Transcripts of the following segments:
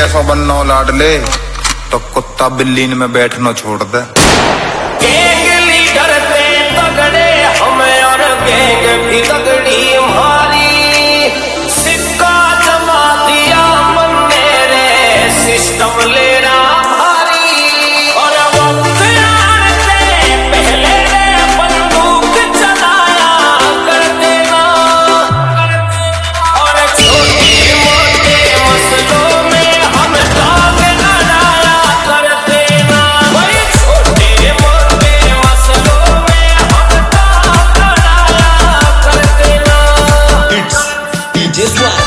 ऐसा बनना लाडले तो कुत्ता बिल्ली में बैठना छोड़ दे। गैंग लीडर पे तगड़े हमें और गैंग भी तगड़ी हमारी, सिक्का जमा दिया मन मेरे सिस्टम ले रहा भारी। और वक्त आने पहले बंदूक चलाया कर देना, और छोटे मोटे मसलों में हम दाग लगाया कर देना। भाई छोटे मोटे मसलों में हम दाग लगाया कर देना। It's DJ Swag.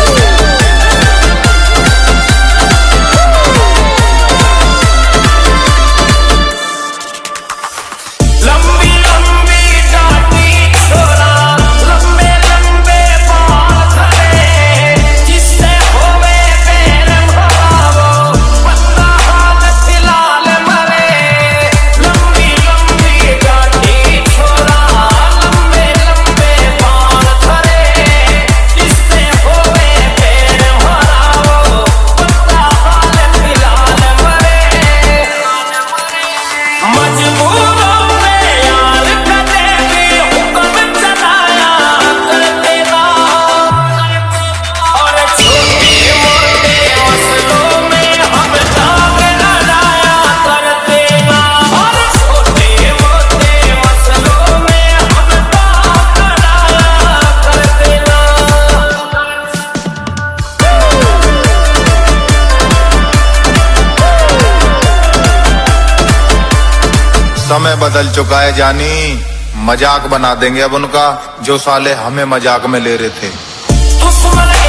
लंबी लंबी दाढ़ी छोरा, लंबे लंबे बाल धरे, जिससे होवे पैर भरावो, बंदा हाल फिलहाल मरे। लंबी लंबी दाढ़ी छोरा, लंबे लंबे बाल धरे, जिससे होवे पैर भरावो, बंदा हाल फिलहाल मरे। मजबूरों में यार कदे भी हुक्म चलाया कर देना, और छोटे मोटे मसलों में हम दाग लगाया कर देना। और छोटे मोटे मसलों में हम दाग लगाया कर देना। समय बदल चुका है जानी, मजाक बना देंगे अब उनका जो साले हमें मजाक में ले रहे थे। दुश्मन